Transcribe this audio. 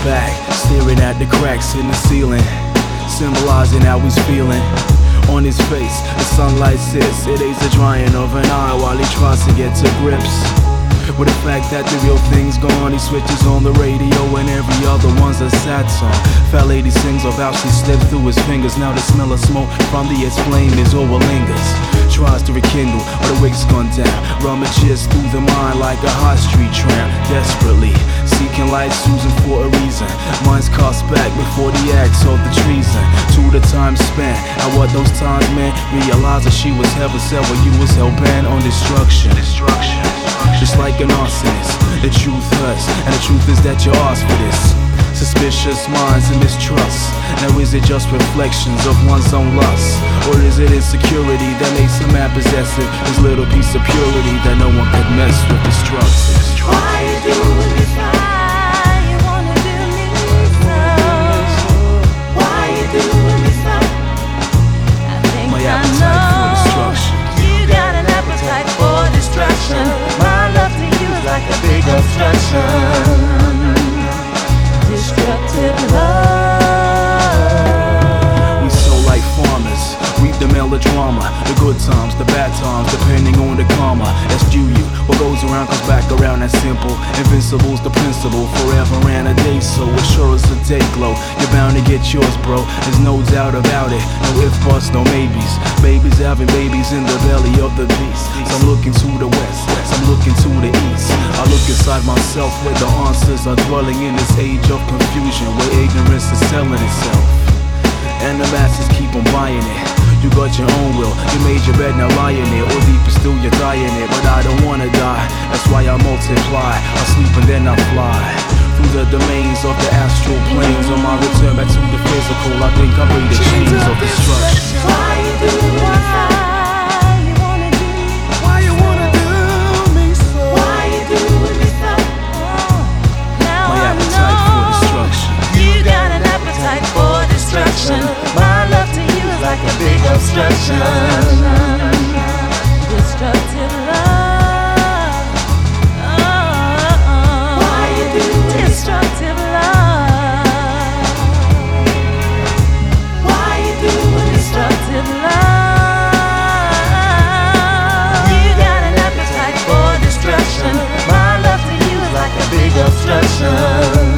back, staring at the cracks in the ceiling, symbolizing how he's feeling. On his face, the sunlight sits, it aids the drying of an eye while he tries to get to grips with the fact that the real thing's gone. He switches on the radio and every other one's a sad song. Fat lady sings of how she slipped through his fingers. Now the smell of smoke from the its flame is over lingers. Tries to rekindle, but the wig's gone down. Rummages through the mind like a high street tramp. Desperately seeking light, Susan for a reason. Mind's cast back before the acts of the treason. To the time spent, and what those times meant. Realize that she was heaven sent while you was hell-bent on destruction. Just like an arsonist, the truth hurts, and the truth is that you asked for this. Suspicious minds and mistrust. Now is it just reflections of one's own lust? Or is it insecurity that makes a man possessive? His little piece of purity that no one could mess with, destructive. Why you doing this? Why you wanna do me so? Why you doing this so? I think My I appetite for destruction. know you got an appetite for destruction. My love to you is like a big obstruction. Destructive love. We sow like farmers, reap the melodrama, the good times, the bad times, depending on the karma. That's due you. What goes around comes back around, that's simple. Invincible's the principle, forever and a day. So as sure as the day glow, you're bound to get yours, bro. There's no doubt about it. No if, buts, no maybes. Babies having babies in the belly of the beast. Some looking to the west, some looking to the east. I look inside myself where the answers are dwelling in this age of confusion, where ignorance is selling itself, and the masses keep on buying it. You got your own will, you made your bed, now lie in it. Or deeper still, you're dying it. But I don't wanna die, that's why I multiply. I sleep and then I fly through the domains of the astral planes. On my return back to the physical, I think I break the chains of destruction. Why you do this? Why you wanna do me so? Why you doing this so? Now My I appetite for destruction. know you got an appetite for destruction. My love to you is like a big obstruction. Destructive love. Why you do destructive love? Why you do destructive love? You got an appetite for destruction. My love to you is like a big obstruction.